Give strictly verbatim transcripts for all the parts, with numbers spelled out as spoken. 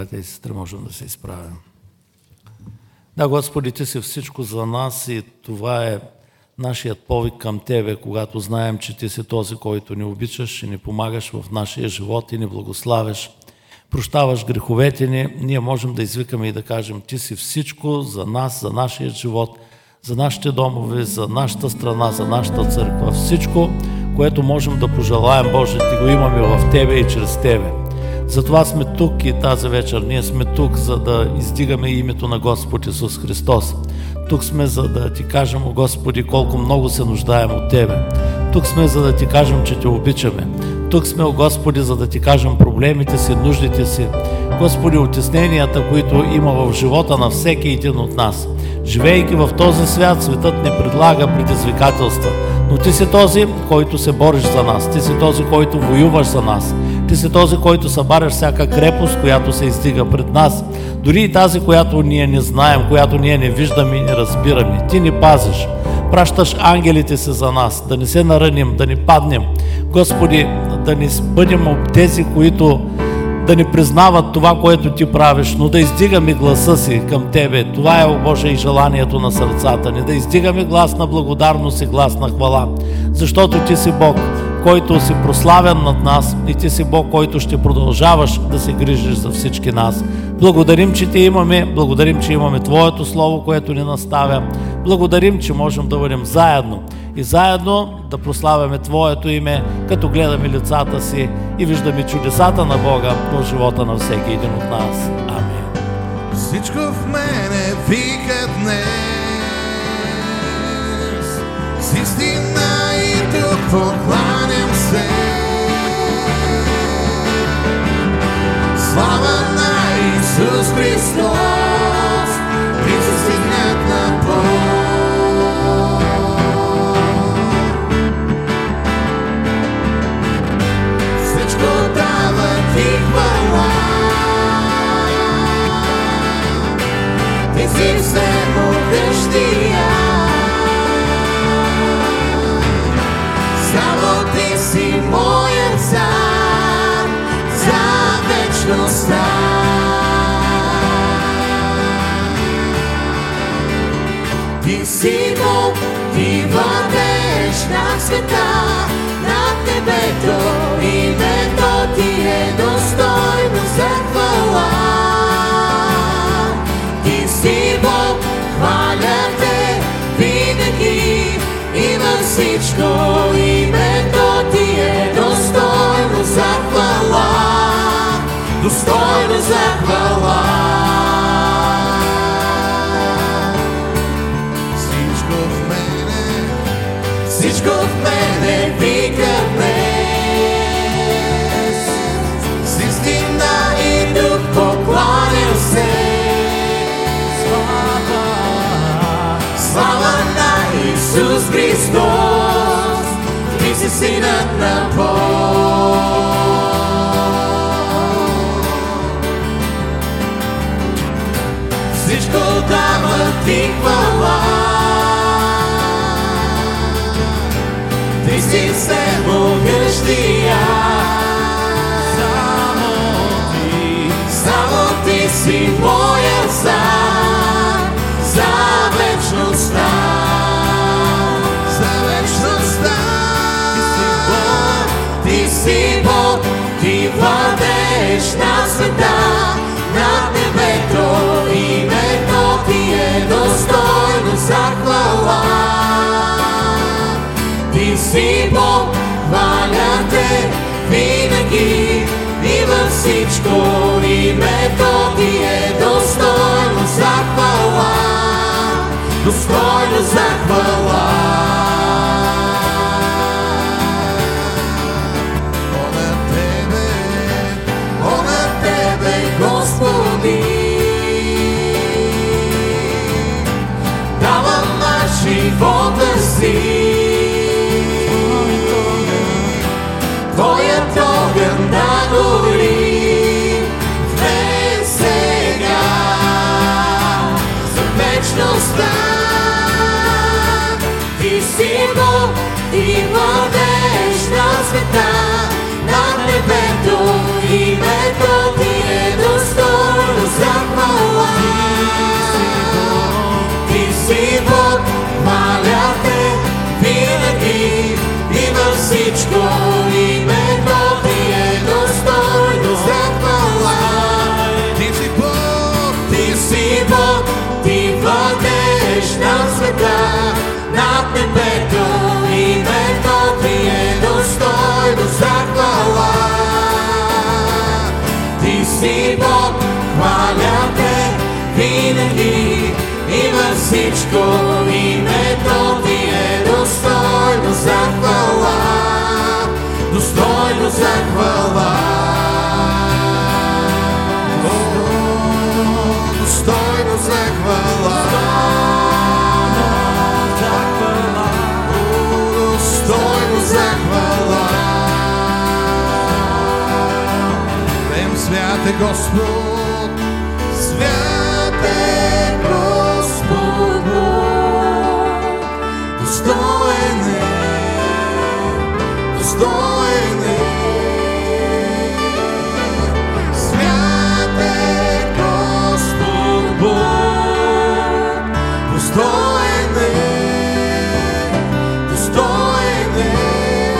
Братя и сестри, можем да се изправим. Да, Господи, Ти си всичко за нас и това е нашият повик към Тебе, когато знаем, че Ти си този, който ни обичаш и ни помагаш в нашия живот и ни благославяш. Прощаваш греховете ни, ние можем да извикаме и да кажем: Ти си всичко за нас, за нашия живот, за нашите домове, за нашата страна, за нашата църква. Всичко, което можем да пожелаем, Боже, Ти го имаме в Тебе и чрез Тебе. Затова сме тук и тази вечер. Ние сме тук, за да издигаме името на Господ Исус Христос. Тук сме, за да Ти кажем, о Господи, колко много се нуждаем от Тебе. Тук сме, за да Ти кажем, че Те обичаме. Тук сме, о Господи, за да Ти кажем проблемите си, нуждите си. Господи, утесненията, които има в живота на всеки един от нас. Живейки в този свят, светът ни предлага предизвикателства. Но Ти си този, който се бориш за нас. Ти си този, който воюваш за нас. Ти си този, който събаряш всяка крепост, която се издига пред нас. Дори и тази, която ние не знаем, която ние не виждаме и не разбираме. Ти ни пазиш. Пращаш ангелите си за нас, да не се нараним, да не паднем. Господи, да не бъдем от тези, които да не признават това, което Ти правиш, но да издигаме гласа си към Тебе. Това е, о Боже, и желанието на сърцата ни. Да издигаме глас на благодарност и глас на хвала. Защото Ти си Бог, който си прославен над нас, и Ти си Бог, който ще продължаваш да се грижиш за всички нас. Благодарим, че Ти имаме, благодарим, че имаме Твоето Слово, което ни наставя. Благодарим, че можем да бъдем заедно и заедно да прославяме Твоето име, като гледаме лицата си и виждаме чудесата на Бога в живота на всеки един от нас. Амин. Всичко в мене вика днес, с истина и дух покланям се. Слава на Исус Христос, Ти си Синът на Бог. Всичко дава Ти хвала, Ти си всемогъщия. Само Ти си моя цар за вечността. Ти си Бог, Ти владееш над света, над небето, името Ти е достойно за хвала. Ти си Бог, хваля Те винаги и във всичко, името Ти е достойно за хвала, достойно за хвала. Всичко в мене, всичко в мене вика днес, с истина и дух покланям се. Слава, слава на Исус Христос, Ти си Синът на Бог. Всичко дава Ти хвала, Ти си всемогъщия. Само Ти, само Ти си моя цар за вечността. За вечността. Ти си Бог, Ти владееш над света, над небето, името Ти е достойно за хвала. Ти си Бог, хваля Те винаги и във всичко, името Ти е достойно за хвала, достойно за хвала. О на Тебе, о на Тебе, Господи, давам на живота си. Твоят огън да гори в мен сега за вечността. Ти си Бог, Ти владееш над света, над небето, името Ти е достойно хваля те винаги и във всичко. Името ти е достойно за хвала, достойно за хвала. Достойно за хвала, достойно за хвала. Пеем свят е Господ, свят е Господ Бог. Достоен е, достоен е. Свят е Господ Бог, достоен е, достоен е.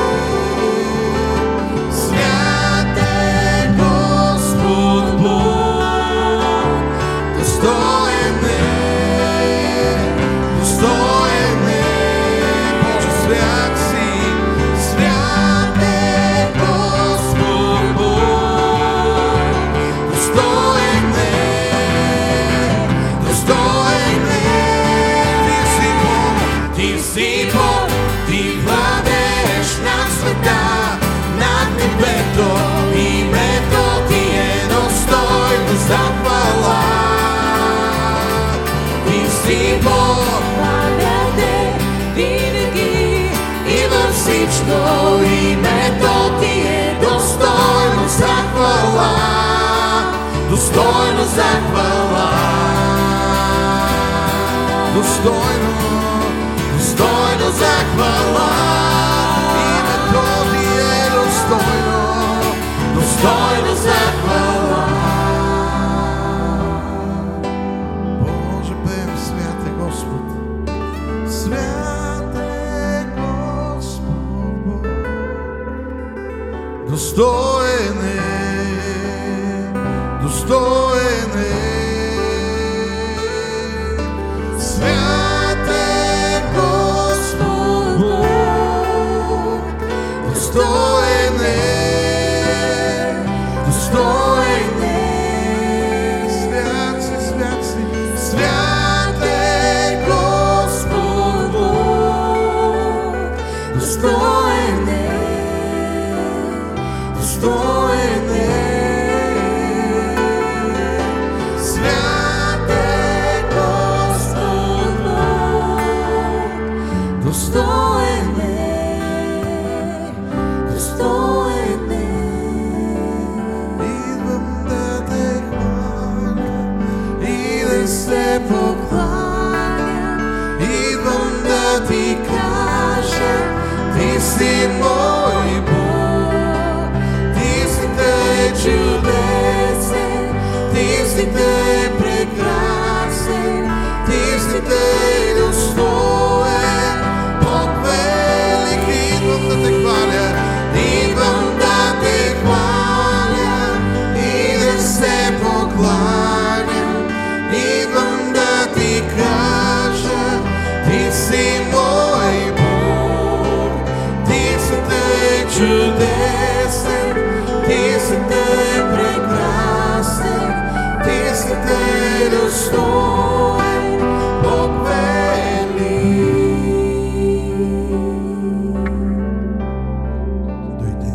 Свят е Господ Бог, достоен е, достоен е. Боже, свят си, свят е Господ Бог, достоен е, достоен е. Ти си Бог, ти си Бог, ти владееш над света, над небето. Името ти е достойно за хвала. Ти си Бог, Хваля те винаги и във всичко. Името ти е достойно за хвала, достойно за хвала. Достойно, достойно за хвала. Името ти е достойно, достойно за хвала. Боже, пеем свят е Господ, свят е Господ Бог. Достоен е, достоен е. Свят е Господ Бог, достоен е, достоен е. Свят си, свят си, свят е Господ Бог, достоен е, достоен е. Свят е Господ Бог, достоен е, достоен е. Идвам да те хваля и да се покланя. Идвам да ти кажа, ти си мой Бог. Ти си тъй чудесен, ти си тъй прекрасен, ти си тъй достоен. Бог велик, идвам да те хваля, идвам да те хваля и да се покланям. Идвам да ти кажа, ти си мой Бог. Ти си тъй чудесен, ти си тъй прекрасен, ти си тъй достоен. Бог велик. Дойде,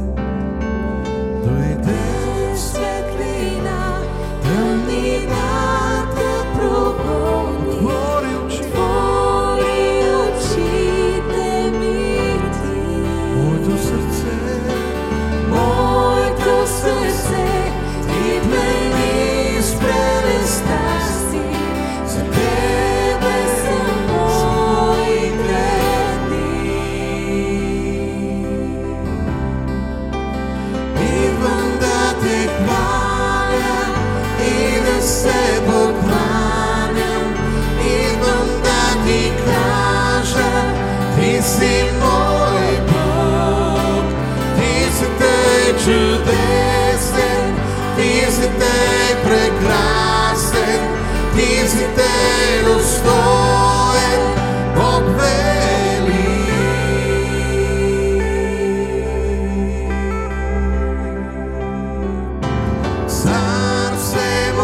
дойде Светлина, тъмнината прогони. Отвори очи, Отвори очите ми ти. моето сърце, Моето сърце ти плени с прелестта си. За тебе са моите дни. идвам да те хваля и да се покланям. Идвам да ти кажа, ти си мой Бог. Ти си тъй чудесен, ти си тъй прекрасен, ти си тъй достоен. Бог велик. Цар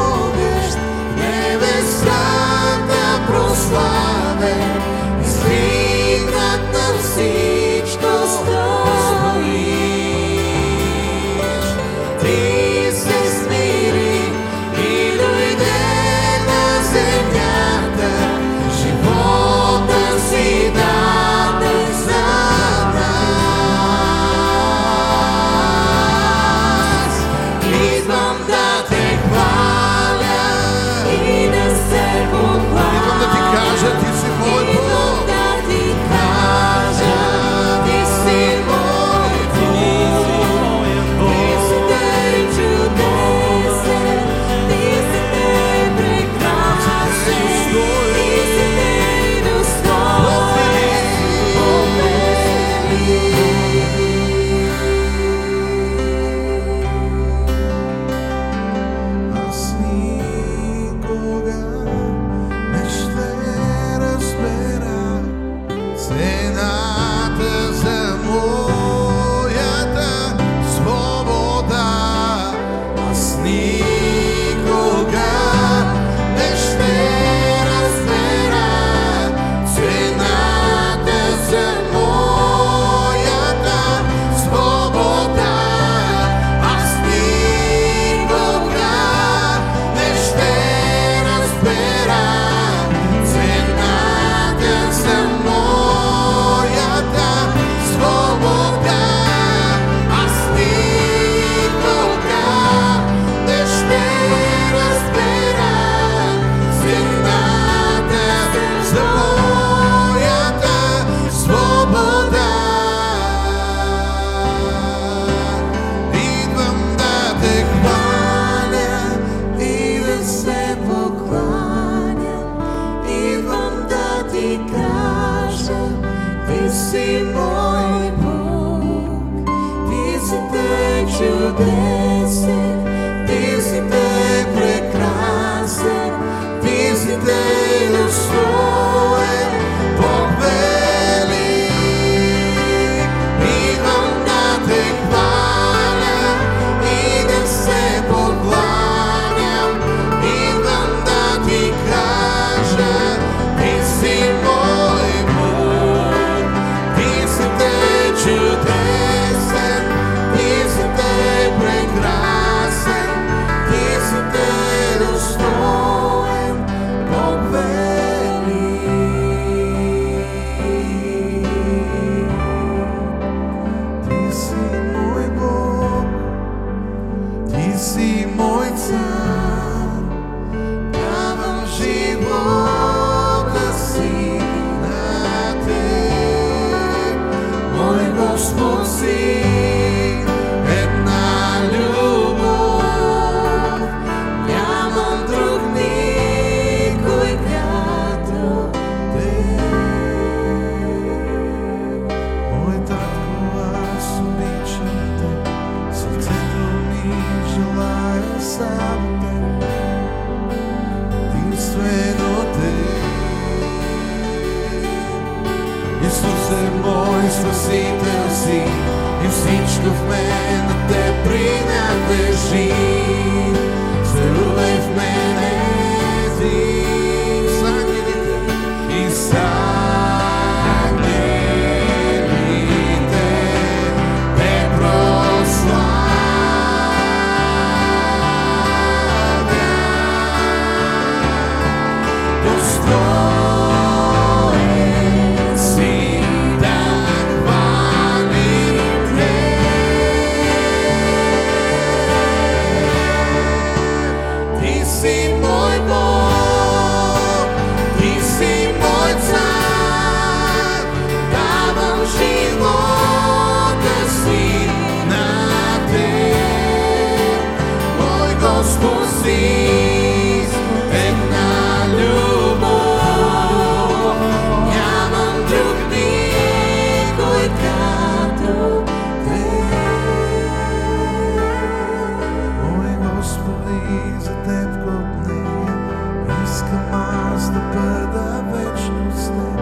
Спасител си и всичко в мен на Теб принадлежи. Царувай в мене Ти с ангелите и с ангелите Те прославя. Достоен си да хвалим Те. Ти си мой Бог, Ти си мой цар, давам живота си на Теб. Мой Господ си една любов, нямам друг никой като Теб. Мой Господи, за Теб копнея, искам аз да бъда вечно с Теб,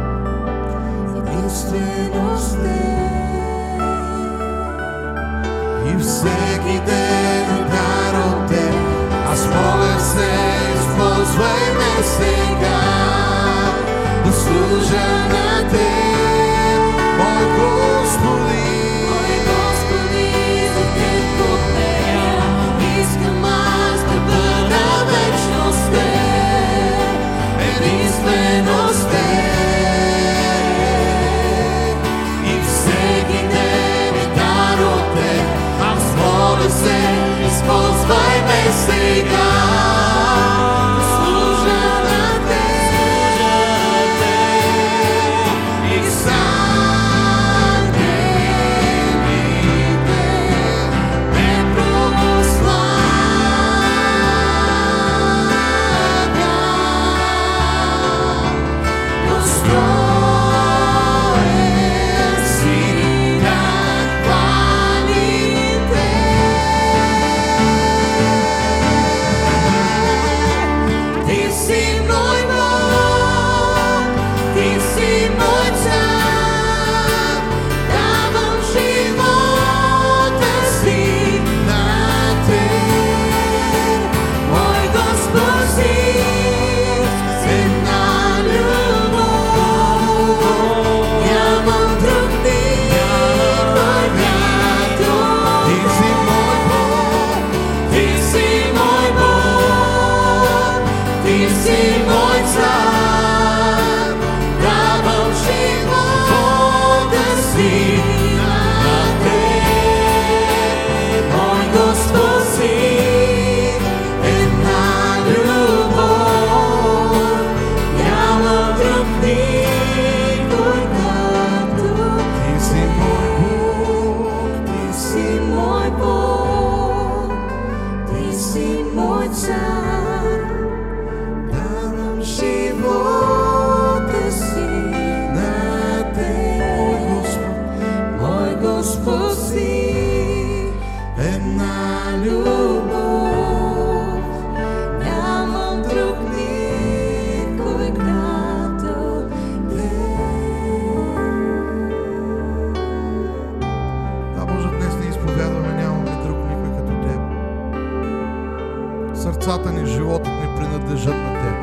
единствено с Теб. И всеки ден удар от Теб, аз моля се, използвай ме сега да служа на Теб, мой Господи. Мой Господи, за Теб копнея, искам аз да бъда вечно с Теб, единствено с Теб. И всеки ден е дар от Теб, аз моля се, използвай ме сега да служа на Теб и с ангелите Те прославя. Достоен си да хвалим Те. Ти си мой Бог, Ти си мой цар, давам живота си на Теб. Мой Господ си една любов, нямам друг никой като Ти си мой Бог, Ти си мой Бог, Ти си мой цар, давам живота си на Теб. Мой Господ си една любов, нямам друг никой като Ти си мой Бог, Ти си мой Бог, Ти си мой цар, давам живота си на Теб. Мой Господ, мой Господ си една любов, нямам друг никой като Теб. Да, Боже, днес ни изповядваме, нямаме друг никой като Теб. Сърцата ни, животът ни принадлежат на Теб.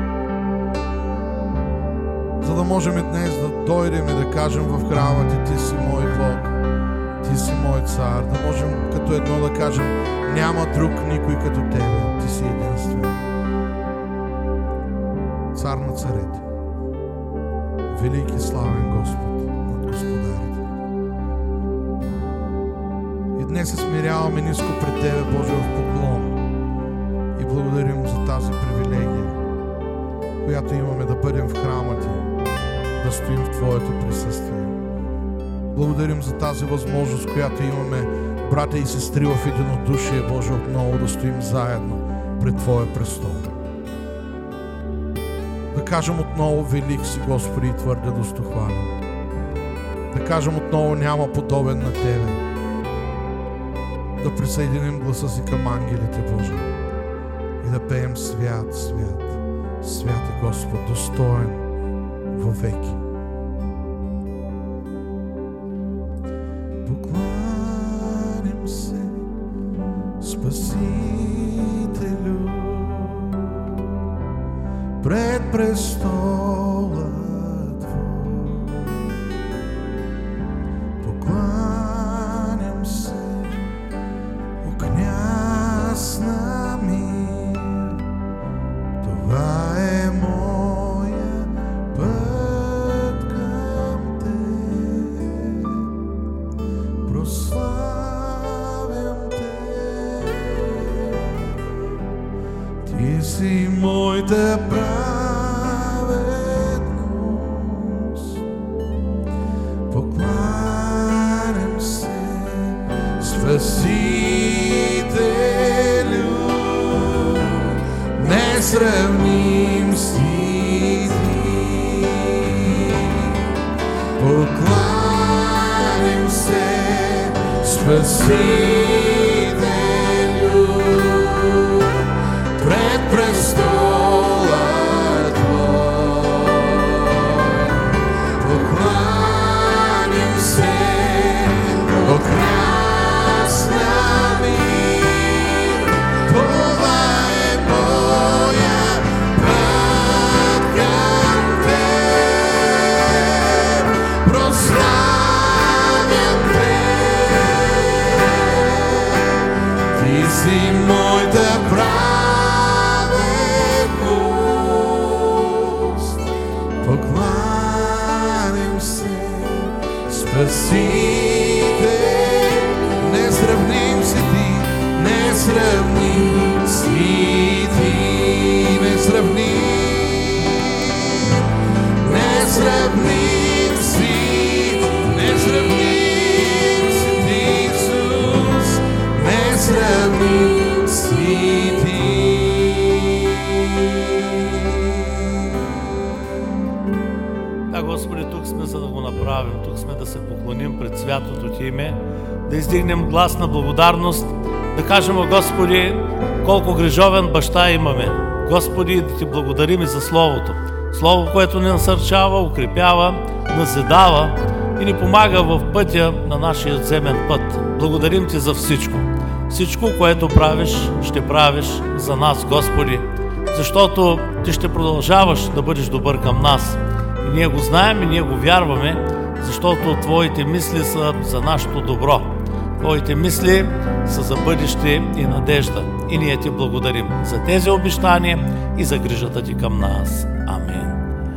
За да можем и днес да дойдем и да кажем в храма Ти, Ти си мой Бог, Ти си мой цар, да можем като едно да кажем, няма друг никой като Тебе, Ти си единствен. Цар на царете, велики славен Господ над господарите. И днес се смиряваме ниско пред Тебе, Боже, в поклон и благодарим за тази привилегия, която имаме да бъдем в храма Ти, да стоим в Твоето присъствие. Благодарим за тази възможност, която имаме, братя и сестри, в единодушие, Боже, отново да стоим заедно пред Твоя престол. Да кажем отново, велик си, Господи, и твърде достохвален. Да кажем отново, няма подобен на Тебе. Да присъединим гласа си към ангелите, Боже, и да пеем свят, свят, свят е Господ, достоен вовеки. Спасителю, пред престола Твой, покланям се, о княз на мир. Това е моя път към Теб, прославям Те. Ти си моята праведност, покланям се, Спасителю, несравним си Ти. Покланям се, Спасителю, пред престола Твой. Покланям се, о княз на мир. Това е моя път към Теб, прославям Те. Ти си моята праведност, покланям се, Спасител. Несравним си Ти, несравним си Ти, несравним, несравним си, несравним си Ти, Исус, несравним си Ти. Да, Господи, тук сме за да го направим, тук сме да се поклоним пред святото Ти име, да издигнем глас на благодарност, да кажем, Господи, колко грижовен баща имаме. Господи, да Ти благодарим и за Словото. Слово, което ни насърчава, укрепява, назидава и ни помага в пътя на нашия земен път. Благодарим Ти за всичко. Всичко, което правиш, ще правиш за нас, Господи, защото Ти ще продължаваш да бъдеш добър към нас. И ние го знаем и ние го вярваме, защото Твоите мисли са за нашето добро. Твоите мисли са за бъдеще и надежда. И ние Ти благодарим за тези обещания и за грижата Ти към нас.